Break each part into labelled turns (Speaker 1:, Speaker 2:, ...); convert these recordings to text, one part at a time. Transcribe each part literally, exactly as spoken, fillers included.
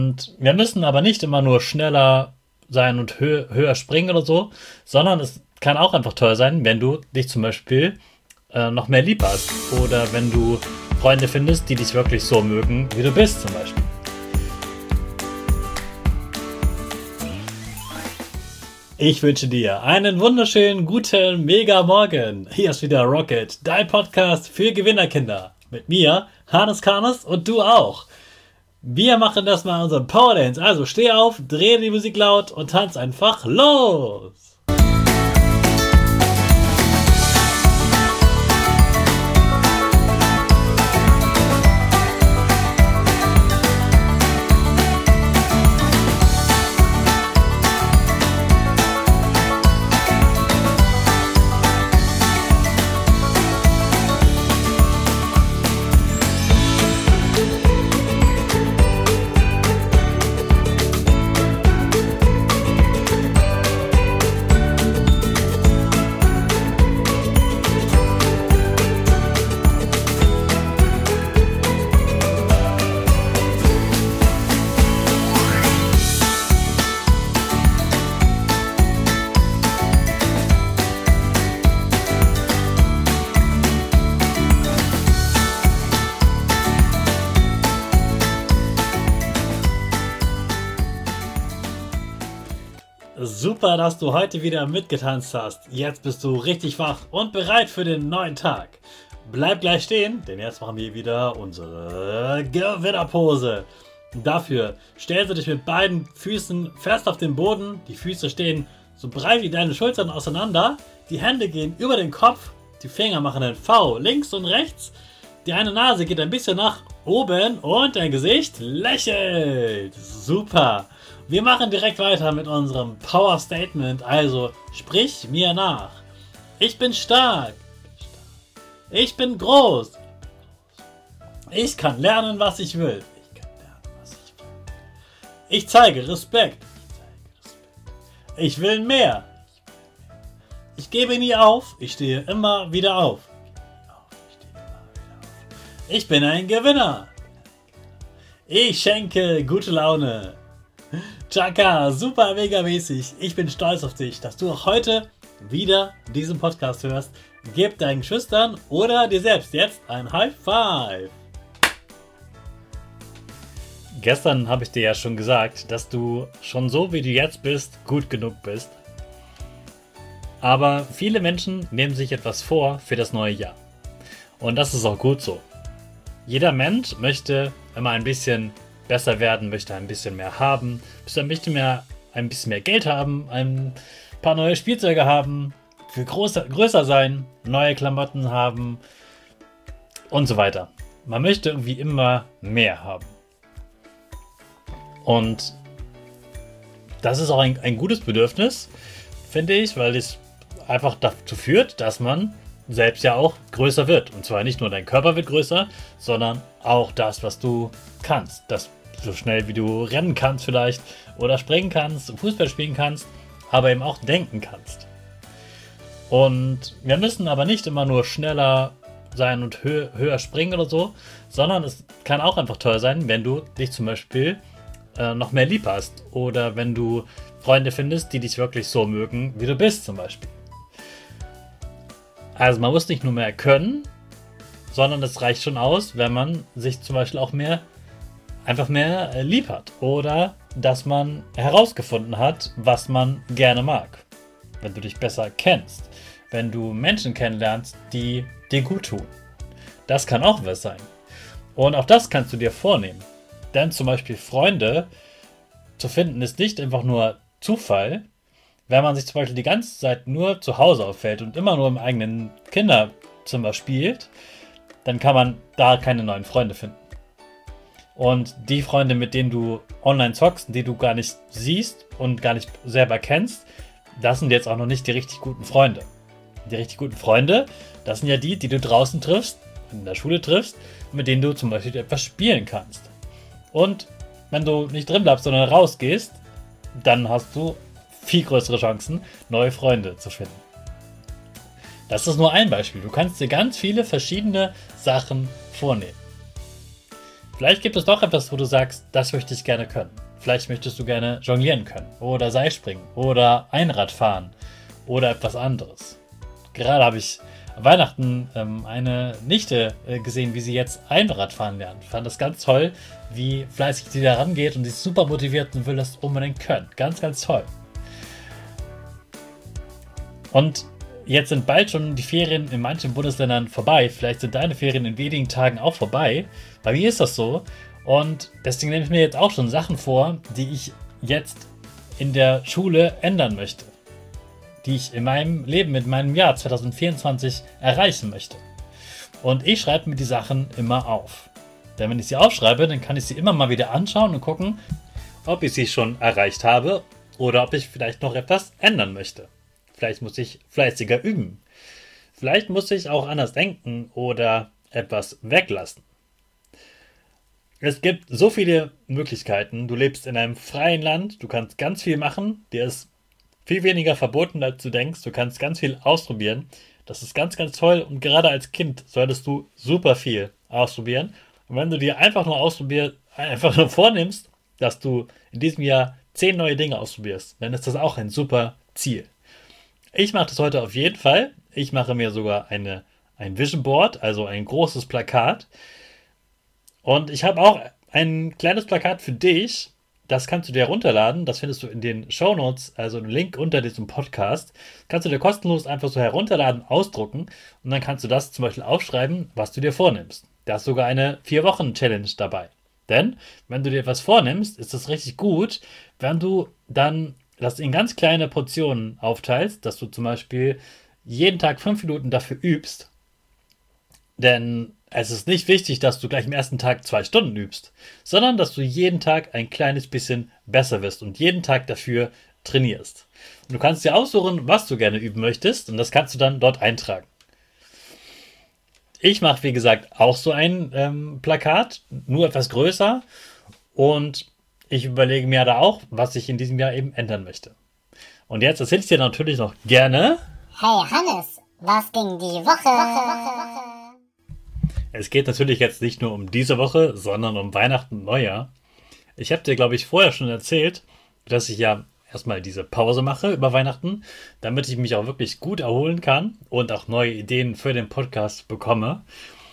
Speaker 1: Und wir müssen aber nicht immer nur schneller sein und hö- höher springen oder so, sondern es kann auch einfach toll sein, wenn du dich zum Beispiel äh, noch mehr lieb hast oder wenn du Freunde findest, die dich wirklich so mögen, wie du bist zum Beispiel. Ich wünsche dir einen wunderschönen, guten, mega Morgen. Hier ist wieder Rocket, dein Podcast für Gewinnerkinder. Mit mir, Hannes Karnes und du auch. Wir machen das mal unseren Power Dance. Also steh auf, dreh die Musik laut und tanz einfach los. Super, dass du heute wieder mitgetanzt hast. Jetzt bist du richtig wach und bereit für den neuen Tag. Bleib gleich stehen, denn jetzt machen wir wieder unsere Gewinnerpose. Dafür stellst du dich mit beiden Füßen fest auf den Boden. Die Füße stehen so breit wie deine Schultern auseinander. Die Hände gehen über den Kopf. Die Finger machen ein V links und rechts. Die eine Nase geht ein bisschen nach oben und dein Gesicht lächelt. Super. Wir machen direkt weiter mit unserem Power Statement, also sprich mir nach. Ich bin stark. Ich bin groß. Ich kann lernen, was ich will. Ich kann lernen, was ich will. Ich zeige Respekt. Ich will mehr. Ich gebe nie auf. Ich stehe immer wieder auf. Ich bin ein Gewinner. Ich schenke gute Laune. Chaka, super mega mäßig. Ich bin stolz auf dich, dass du auch heute wieder diesen Podcast hörst. Gib deinen Geschwistern oder dir selbst jetzt ein High Five. Gestern habe ich dir ja schon gesagt, dass du schon so wie du jetzt bist, gut genug bist. Aber viele Menschen nehmen sich etwas vor für das neue Jahr. Und das ist auch gut so. Jeder Mensch möchte immer ein bisschen besser werden, möchte ein bisschen mehr haben, möchte ein bisschen mehr, ein bisschen mehr Geld haben, ein paar neue Spielzeuge haben, viel größer, größer sein, neue Klamotten haben und so weiter. Man möchte irgendwie immer mehr haben. Und das ist auch ein, ein gutes Bedürfnis, finde ich, weil es einfach dazu führt, dass man selbst ja auch größer wird. Und zwar nicht nur dein Körper wird größer, sondern auch das, was du kannst. Das so schnell wie du rennen kannst vielleicht oder springen kannst, Fußball spielen kannst, aber eben auch denken kannst. Und wir müssen aber nicht immer nur schneller sein und hö- höher springen oder so, sondern es kann auch einfach toll sein, wenn du dich zum Beispiel äh, noch mehr lieb hast oder wenn du Freunde findest, die dich wirklich so mögen, wie du bist zum Beispiel. Also man muss nicht nur mehr können, sondern es reicht schon aus, wenn man sich zum Beispiel auch mehr einfach mehr lieb hat oder dass man herausgefunden hat, was man gerne mag. Wenn du dich besser kennst, wenn du Menschen kennenlernst, die dir gut tun. Das kann auch was sein. Und auch das kannst du dir vornehmen. Denn zum Beispiel Freunde zu finden ist nicht einfach nur Zufall. Wenn man sich zum Beispiel die ganze Zeit nur zu Hause aufhält und immer nur im eigenen Kinderzimmer spielt, dann kann man da keine neuen Freunde finden. Und die Freunde, mit denen du online zockst, die du gar nicht siehst und gar nicht selber kennst, das sind jetzt auch noch nicht die richtig guten Freunde. Die richtig guten Freunde, das sind ja die, die du draußen triffst, in der Schule triffst, mit denen du zum Beispiel etwas spielen kannst. Und wenn du nicht drin bleibst, sondern rausgehst, dann hast du viel größere Chancen, neue Freunde zu finden. Das ist nur ein Beispiel. Du kannst dir ganz viele verschiedene Sachen vornehmen. Vielleicht gibt es doch etwas, wo du sagst, das möchte ich gerne können. Vielleicht möchtest du gerne jonglieren können oder Seilspringen oder Einrad fahren oder etwas anderes. Gerade habe ich an Weihnachten ähm, eine Nichte äh, gesehen, wie sie jetzt Einrad fahren lernt. Ich fand das ganz toll, wie fleißig sie da rangeht und sie ist super motiviert und will das unbedingt können. Ganz, ganz toll. Und jetzt sind bald schon die Ferien in manchen Bundesländern vorbei. Vielleicht sind deine Ferien in wenigen Tagen auch vorbei. Bei mir ist das so. Und deswegen nehme ich mir jetzt auch schon Sachen vor, die ich jetzt in der Schule ändern möchte. Die ich in meinem Leben, in meinem Jahr zwanzig vierundzwanzig erreichen möchte. Und ich schreibe mir die Sachen immer auf. Denn wenn ich sie aufschreibe, dann kann ich sie immer mal wieder anschauen und gucken, ob ich sie schon erreicht habe oder ob ich vielleicht noch etwas ändern möchte. Vielleicht muss ich fleißiger üben. Vielleicht muss ich auch anders denken oder etwas weglassen. Es gibt so viele Möglichkeiten. Du lebst in einem freien Land, du kannst ganz viel machen, dir ist viel weniger verboten, als du denkst. Du kannst ganz viel ausprobieren. Das ist ganz, ganz toll. Und gerade als Kind solltest du super viel ausprobieren. Und wenn du dir einfach nur ausprobierst, einfach nur vornimmst, dass du in diesem Jahr zehn neue Dinge ausprobierst, dann ist das auch ein super Ziel. Ich mache das heute auf jeden Fall. Ich mache mir sogar eine, ein Vision Board, also ein großes Plakat. Und ich habe auch ein kleines Plakat für dich. Das kannst du dir herunterladen. Das findest du in den Shownotes, also einen Link unter diesem Podcast. Kannst du dir kostenlos einfach so herunterladen, ausdrucken. Und dann kannst du das zum Beispiel aufschreiben, was du dir vornimmst. Da ist sogar eine vier Wochen Challenge dabei. Denn wenn du dir etwas vornimmst, ist es richtig gut, wenn du dann das in ganz kleine Portionen aufteilst, dass du zum Beispiel jeden Tag fünf Minuten dafür übst. Denn es ist nicht wichtig, dass du gleich am ersten Tag zwei Stunden übst, sondern dass du jeden Tag ein kleines bisschen besser wirst und jeden Tag dafür trainierst. Und du kannst dir aussuchen, was du gerne üben möchtest und das kannst du dann dort eintragen. Ich mache, wie gesagt, auch so ein ähm, Plakat, nur etwas größer und ich überlege mir da auch, was ich in diesem Jahr eben ändern möchte. Und jetzt erzähle ich dir natürlich noch gerne.
Speaker 2: Hey Hannes, was ging die Woche?
Speaker 1: Es geht natürlich jetzt nicht nur um diese Woche, sondern um Weihnachten und Neujahr. Ich habe dir, glaube ich, vorher schon erzählt, dass ich ja erstmal diese Pause mache über Weihnachten, damit ich mich auch wirklich gut erholen kann und auch neue Ideen für den Podcast bekomme.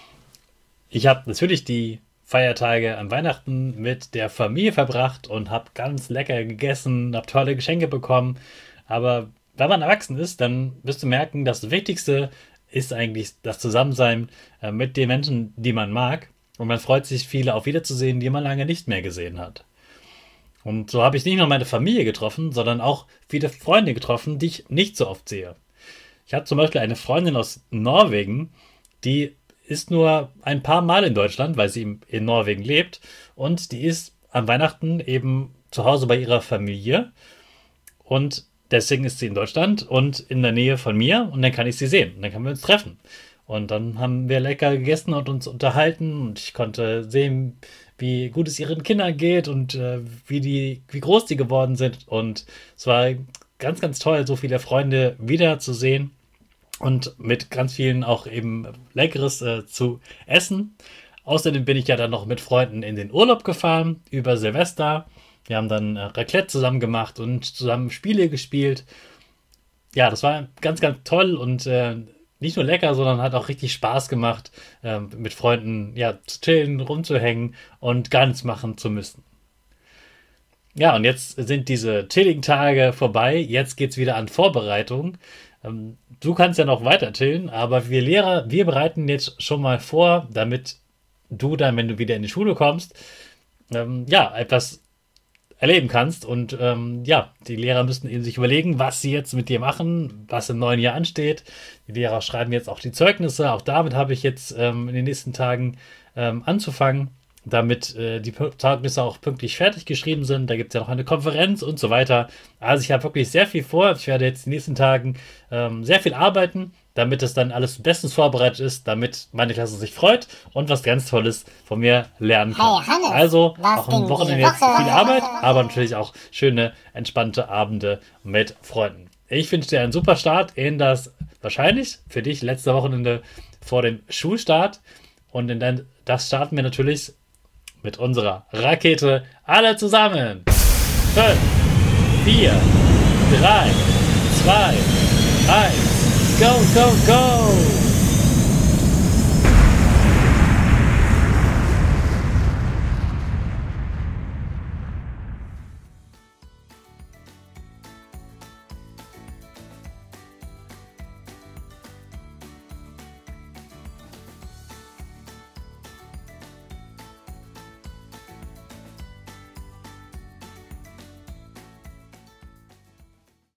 Speaker 1: Ich habe natürlich die Feiertage an Weihnachten mit der Familie verbracht und habe ganz lecker gegessen, habe tolle Geschenke bekommen. Aber wenn man erwachsen ist, dann wirst du merken, das Wichtigste ist eigentlich das Zusammensein äh, mit den Menschen, die man mag. Und man freut sich, viele auch wiederzusehen, die man lange nicht mehr gesehen hat. Und so habe ich nicht nur meine Familie getroffen, sondern auch viele Freunde getroffen, die ich nicht so oft sehe. Ich habe zum Beispiel eine Freundin aus Norwegen, die ist nur ein paar Mal in Deutschland, weil sie in Norwegen lebt. Und die ist an Weihnachten eben zu Hause bei ihrer Familie. Und deswegen ist sie in Deutschland und in der Nähe von mir. Und dann kann ich sie sehen. Und dann können wir uns treffen. Und dann haben wir lecker gegessen und uns unterhalten. Und ich konnte sehen, wie gut es ihren Kindern geht und äh, wie, die, wie groß die geworden sind. Und es war ganz, ganz toll, so viele Freunde wiederzusehen. Und mit ganz vielen auch eben Leckeres äh, zu essen. Außerdem bin ich ja dann noch mit Freunden in den Urlaub gefahren über Silvester. Wir haben dann äh, Raclette zusammen gemacht und zusammen Spiele gespielt. Ja, das war ganz, ganz toll und äh, nicht nur lecker, sondern hat auch richtig Spaß gemacht, äh, mit Freunden ja, zu chillen, rumzuhängen und gar nichts machen zu müssen. Ja, und jetzt sind diese chilligen Tage vorbei. Jetzt geht's wieder an Vorbereitung. Ähm, du kannst ja noch weiter chillen, aber wir Lehrer, wir bereiten jetzt schon mal vor, damit du dann, wenn du wieder in die Schule kommst, ähm, ja, etwas erleben kannst. Und ähm, ja, die Lehrer müssen eben sich überlegen, was sie jetzt mit dir machen, was im neuen Jahr ansteht. Die Lehrer schreiben jetzt auch die Zeugnisse. Auch damit habe ich jetzt ähm, in den nächsten Tagen ähm, anzufangen, damit äh, die Zeugnisse auch pünktlich fertig geschrieben sind. Da gibt es ja noch eine Konferenz und so weiter. Also ich habe wirklich sehr viel vor. Ich werde jetzt in den nächsten Tagen ähm, sehr viel arbeiten, damit es dann alles bestens vorbereitet ist, damit meine Klasse sich freut und was ganz Tolles von mir lernen kann.
Speaker 2: Hey Hannes,
Speaker 1: also
Speaker 2: was
Speaker 1: auch am
Speaker 2: ging
Speaker 1: Wochenende
Speaker 2: die
Speaker 1: jetzt
Speaker 2: Woche?
Speaker 1: viel Arbeit, aber natürlich auch schöne, entspannte Abende mit Freunden. Ich wünsche dir einen super Start in das wahrscheinlich für dich letzte Wochenende vor dem Schulstart. Und in dann, das starten wir natürlich mit unserer Rakete alle zusammen. fünf, vier, drei, zwei, eins, go, go, go!